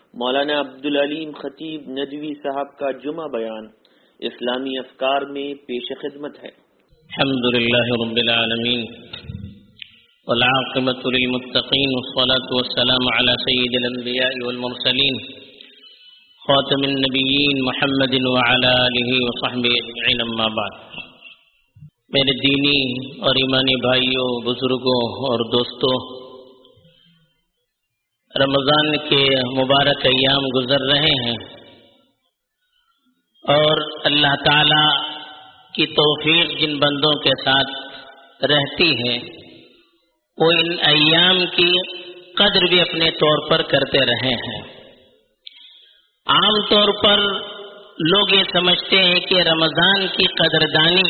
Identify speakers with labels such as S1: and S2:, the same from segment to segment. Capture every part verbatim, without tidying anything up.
S1: مولانا عبدالعلیم خطیب ندوی صاحب کا جمعہ بیان اسلامی افکار میں پیش خدمت ہے۔
S2: الحمدللہ رب العالمین والعاقبۃ للمتقین والصلاة والسلام علی سید الانبیاء والمرسلین خاتم النبیین محمد وعلی آلہ وصحبہ اجمعین، اما بعد۔ میرے دینی اور ایمانی بھائیوں، بزرگوں اور دوستوں، رمضان کے مبارک ایام گزر رہے ہیں اور اللہ تعالی کی توفیق جن بندوں کے ساتھ رہتی ہے وہ ان ایام کی قدر بھی اپنے طور پر کرتے رہے ہیں۔ عام طور پر لوگ یہ سمجھتے ہیں کہ رمضان کی قدردانی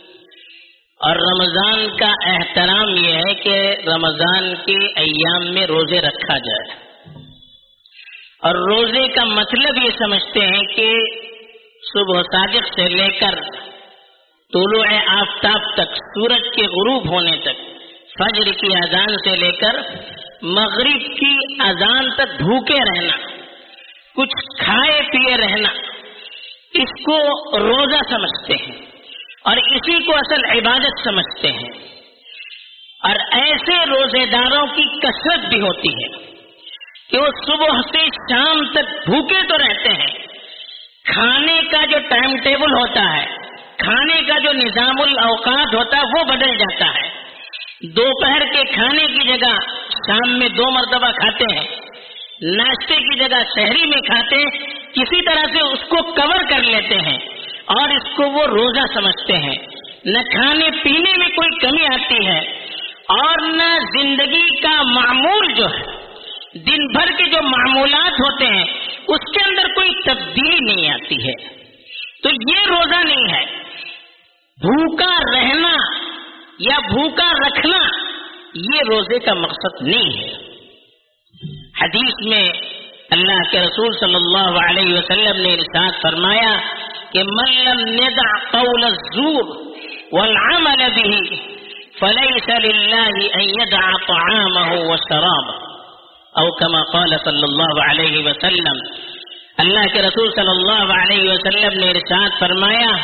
S2: اور رمضان کا احترام یہ ہے کہ رمضان کے ایام میں روزے رکھا جائے، اور روزے کا مطلب یہ سمجھتے ہیں کہ صبح صادق سے لے کر طلوع آفتاب تک، سورج کے غروب ہونے تک، فجر کی اذان سے لے کر مغرب کی اذان تک بھوکے رہنا، کچھ کھائے پیے رہنا، اس کو روزہ سمجھتے ہیں اور اسی کو اصل عبادت سمجھتے ہیں۔ اور ایسے روزے داروں کی کثرت بھی ہوتی ہے کہ وہ صبح سے شام تک بھوکے تو رہتے ہیں، کھانے کا جو ٹائم ٹیبل ہوتا ہے، کھانے کا جو نظام الاوقات ہوتا ہے وہ بدل جاتا ہے۔ دوپہر کے کھانے کی جگہ شام میں دو مرتبہ کھاتے ہیں، ناشتے کی جگہ سحری میں کھاتے ہیں، کسی طرح سے اس کو کور کر لیتے ہیں اور اس کو وہ روزہ سمجھتے ہیں۔ نہ کھانے پینے میں کوئی کمی آتی ہے اور نہ زندگی کا معمول جو ہے، دن بھر کے جو معمولات ہوتے ہیں اس کے اندر کوئی تبدیلی نہیں آتی ہے۔ تو یہ روزہ نہیں ہے۔ بھوکا رہنا یا بھوکا رکھنا یہ روزے کا مقصد نہیں ہے۔ حدیث میں اللہ کے رسول صلی اللہ علیہ وسلم نے ارشاد فرمایا کہ من لم يدع قول الزور والعمل به فليس لله ان يدع طعامه وشرابه، او كما قال صلی اللہ علیہ وسلم۔ اللہ کے رسول صلی اللہ علیہ وسلم نے ارشاد فرمایا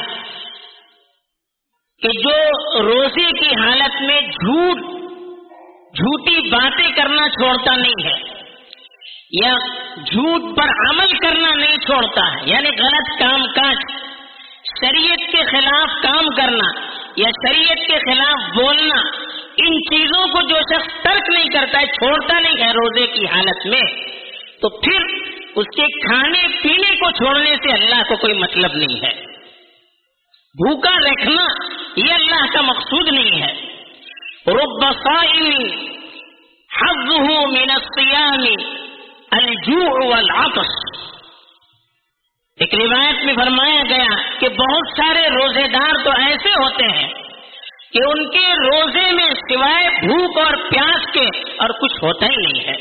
S2: کہ جو روزے کی حالت میں جھوٹ جھوٹی باتیں کرنا چھوڑتا نہیں ہے یا جھوٹ پر عمل کرنا نہیں چھوڑتا ہے، یعنی غلط کام کاج، شریعت کے خلاف کام کرنا یا شریعت کے خلاف بولنا، ان چیزوں کو جو شخص ترک نہیں کرتا ہے، چھوڑتا نہیں ہے روزے کی حالت میں، تو پھر اس کے کھانے پینے کو چھوڑنے سے اللہ کو کوئی مطلب نہیں ہے۔ بھوکا رکھنا یہ اللہ کا مقصود نہیں ہے۔ رب صائم حظه من الصيام الجوع والعطش، ایک روایت میں فرمایا گیا کہ بہت سارے روزے دار تو ایسے ہوتے ہیں کہ ان کے روزے میں سوائے بھوک اور پیاس کے اور کچھ ہوتا ہی نہیں ہے،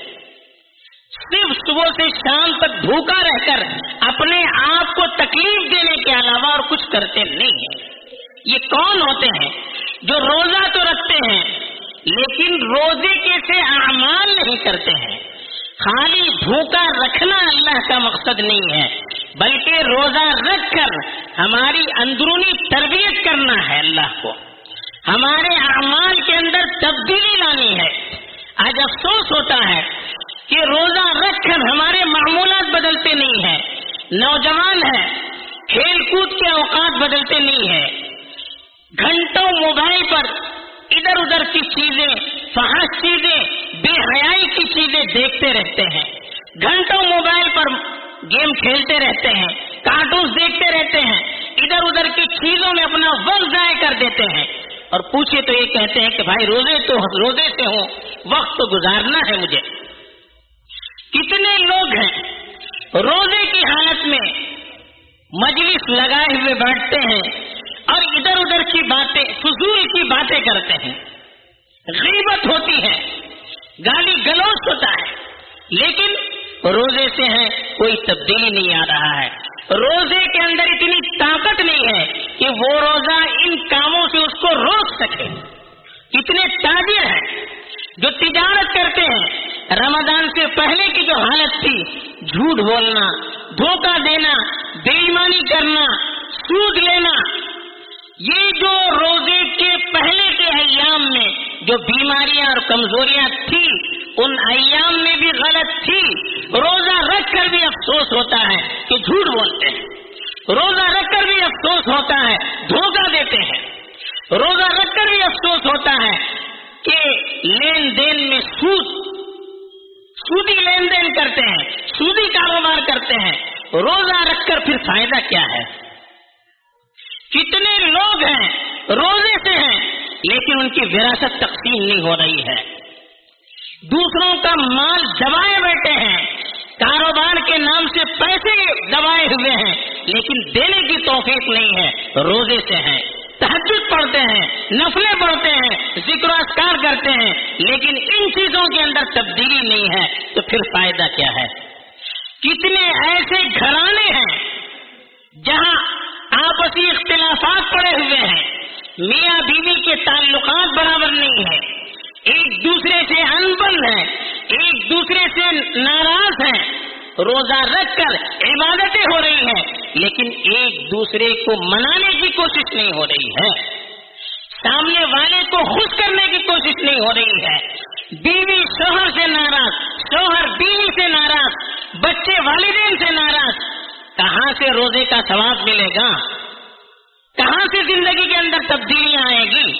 S2: صرف صبح سے شام تک بھوکا رہ کر اپنے آپ کو تکلیف دینے کے علاوہ اور کچھ کرتے نہیں ہیں۔ یہ کون ہوتے ہیں؟ جو روزہ تو رکھتے ہیں لیکن روزے کے سے اعمال نہیں کرتے ہیں۔ خالی بھوکا رکھنا اللہ کا مقصد نہیں ہے، بلکہ روزہ رکھ کر ہماری اندرونی تربیت کرنا ہے، اللہ کو ہمارے اعمال کے اندر تبدیلی لانی ہے۔ آج افسوس ہوتا ہے کہ روزہ رکھ کر ہمارے معمولات بدلتے نہیں ہیں، نوجوان ہیں کھیل کود کے اوقات بدلتے نہیں ہیں، گھنٹوں موبائل پر ادھر ادھر کی چیزیں، فحش چیزیں، بے حیائی کی چیزیں دیکھتے رہتے ہیں، گھنٹوں موبائل پر گیم کھیلتے رہتے ہیں، کارٹونز دیکھتے رہتے ہیں، ادھر ادھر کی چیزوں میں اپنا وقت ضائع کر دیتے ہیں، اور پوچھے تو یہ کہتے ہیں کہ بھائی روزے تو روزے سے ہوں، وقت تو گزارنا ہے مجھے۔ کتنے لوگ ہیں روزے کی حالت میں مجلس لگائے ہوئے بیٹھتے ہیں اور ادھر ادھر کی باتیں، فضول کی باتیں کرتے ہیں، غیبت ہوتی ہے، گالی گلوچ ہوتا ہے، لیکن روزے سے ہے کوئی تبدیلی نہیں آ رہا ہے۔ روزے کے اندر اتنی طاقت نہیں ہے کہ وہ روزہ ان کاموں سے اس کو روک سکے۔ کتنے تاجر ہیں جو تجارت کرتے ہیں رمضان سے پہلے کی جو حالت تھی، جھوٹ بولنا، دھوکہ دینا، بے ایمانی کرنا، سود لینا، یہ جو روزے کے پہلے کے ایام میں جو بیماریاں اور کمزوریاں تھی، ان ایام میں بھی غلط تھی۔ روزہ رکھ کر بھی افسوس ہوتا ہے کہ جھوٹ بولتے ہیں، روزہ رکھ کر بھی افسوس ہوتا ہے دھوکہ دیتے ہیں، روزہ رکھ کر بھی افسوس ہوتا ہے کہ لین دین میں سود سودی لین دین کرتے ہیں، سودی کاروبار کرتے ہیں۔ روزہ رکھ کر پھر فائدہ کیا ہے؟ کتنے لوگ ہیں روزے سے ہیں لیکن ان کی وراثت تقسیم نہیں ہو رہی ہے، دوسروں کا مال دبائے بیٹھے ہیں، کاروبار کے نام سے پیسے دبائے ہوئے ہیں لیکن دینے کی توفیق نہیں ہے، روزے سے ہیں، تہجد پڑھتے ہیں، نفلیں پڑھتے ہیں، ذکر و اذکار کرتے ہیں لیکن ان چیزوں کے اندر تبدیلی نہیں ہے، تو پھر فائدہ کیا ہے؟ کتنے ایسے گھرانے ہیں جہاں آپسی اختلافات پڑے ہوئے ہیں، میاں بیوی کے تعلقات برابر نہیں ہیں، ایک دوسرے سے انبن ہیں، ایک دوسرے سے ناراض ہیں، روزہ رکھ کر عبادتیں ہو رہی ہیں لیکن ایک دوسرے کو منانے کی کوشش نہیں ہو رہی ہے، سامنے والے کو خوش کرنے کی کوشش نہیں ہو رہی ہے، بیوی شوہر سے ناراض، شوہر بیوی سے ناراض، بچے والدین سے ناراض، کہاں سے روزے کا ثواب ملے گا؟ کہاں سے زندگی کے اندر تبدیلیاں آئے گی؟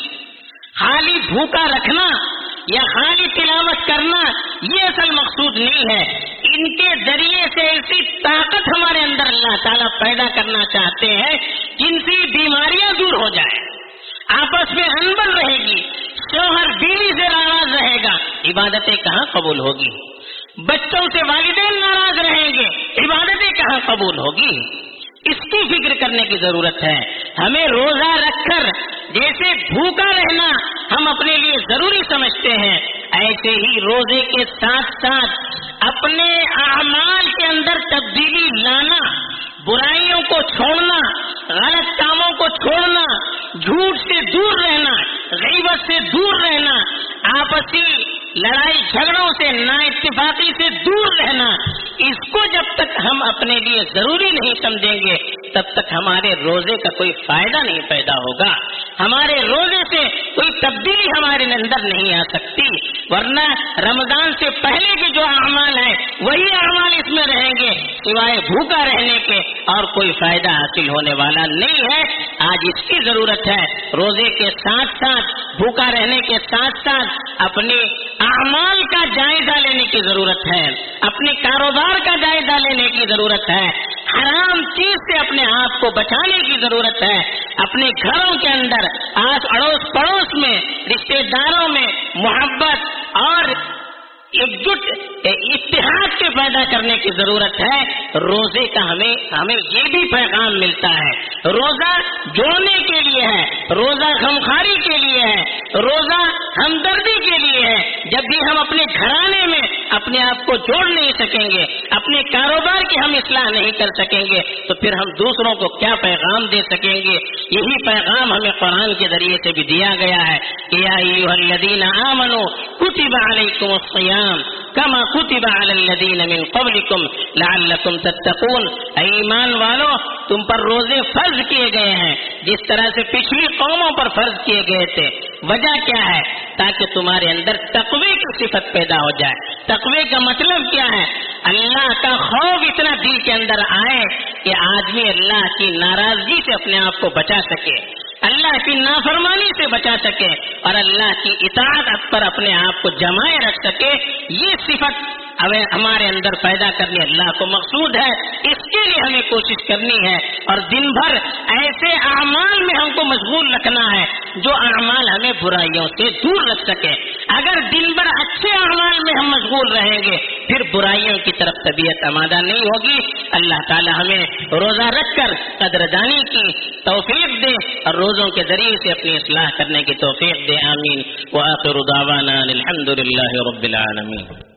S2: خالی بھوکا رکھنا یا خالی تلاوت کرنا یہ اصل مقصود نہیں ہے، ان کے ذریعے سے ایسی طاقت ہمارے اندر اللہ تعالیٰ پیدا کرنا چاہتے ہیں جن سے بیماریاں دور ہو جائیں، آپس میں انبن رہے گی، شوہر بیوی سے ناراض رہے گا، عبادتیں کہاں قبول ہوگی؟ بچوں سے والدین ناراض رہیں گے، عبادتیں کہاں قبول ہوگی؟ اس کی فکر کرنے کی ضرورت ہے۔ ہمیں روزہ رکھ کر جیسے بھوکا رہنا ہم اپنے لیے ضروری سمجھتے ہیں، ایسے ہی روزے کے ساتھ ساتھ اپنے اعمال کے اندر تبدیلی لانا، برائیوں کو چھوڑنا، غلط کاموں کو چھوڑنا، جھوٹ سے دور رہنا، غیبت سے دور رہنا، آپسی لڑائی جھگڑوں سے، نا اتفاقی سے دور رہنا، اس کو جب تک ہم اپنے لیے ضروری نہیں سمجھیں گے تب تک ہمارے روزے کا کوئی فائدہ نہیں پیدا ہوگا، ہمارے روزے سے کوئی تبدیلی ہمارے اندر نہیں آ سکتی، ورنہ رمضان سے پہلے کے جو اعمال ہیں وہی اعمال اس میں رہیں گے، سوائے بھوکا رہنے کے اور کوئی فائدہ حاصل ہونے والا نہیں ہے۔ آج اس کی ضرورت ہے، روزے کے ساتھ ساتھ بھوکا رہنے کے ساتھ ساتھ اپنے اعمال کا جائزہ لینے کی ضرورت ہے، اپنے کاروبار کا جائزہ لینے کی ضرورت ہے، حرام چیز سے اپنے آپ کو بچانے کی ضرورت ہے، اپنے گھروں کے اندر، آس اڑوس پڑوس میں، رشتے داروں میں محبت اور ایک جٹ اتحاد کے پیدا کرنے کی ضرورت ہے۔ روزے کا ہمیں ہمیں یہ بھی پیغام ملتا ہے، روزہ جوڑنے کے لیے ہے، روزہ غمخواری کے لیے ہے، روزہ ہمدردی کے لیے ہے۔ جب بھی ہم اپنے گھرانے میں اپنے آپ کو جوڑ نہیں سکیں گے، اپنے کاروبار کی ہم اصلاح نہیں کر سکیں گے تو پھر ہم دوسروں کو کیا پیغام دے سکیں گے؟ یہی پیغام ہمیں قرآن کے ذریعے سے بھی دیا گیا ہے کہ یا ایھا الذین آمنوا کتب علیکم الصیام کما کتب علی الذین من قبلکم لعلکم تتقون۔ اے ایمان والو، تم پر روزے فرض کیے گئے ہیں جس طرح سے پچھلی قوموں پر فرض کیے گئے تھے۔ وجہ کیا ہے؟ تاکہ تمہارے اندر تقوی کی صفت پیدا ہو جائے۔ تقوی کا مطلب کیا ہے؟ اللہ کا خوف اتنا دل کے اندر آئے کہ آدمی اللہ کی ناراضگی سے اپنے آپ کو بچا سکے، اللہ کی نافرمانی سے بچا سکے اور اللہ کی اطاعت پر اپنے آپ کو جمائے رکھ سکے۔ یہ صفت ہمارے اندر پیدا کرنے اللہ کو مقصود ہے، اس کے لیے ہمیں کوشش کرنی ہے اور دن بھر ایسے اعمال میں ہم کو مشغول رکھنا ہے جو اعمال ہمیں برائیوں سے دور رکھ سکے۔ اگر دن بھر اچھے اعمال میں ہم مشغول رہیں گے پھر برائیوں کی طرف طبیعت آمادہ نہیں ہوگی۔ اللہ تعالی ہمیں روزہ رکھ کر قدردانی کی توفیق دے اور روزوں کے ذریعے سے اپنی اصلاح کرنے کی توفیق دے، آمین۔ وآخر دعوانا الحمد للہ رب العالمین۔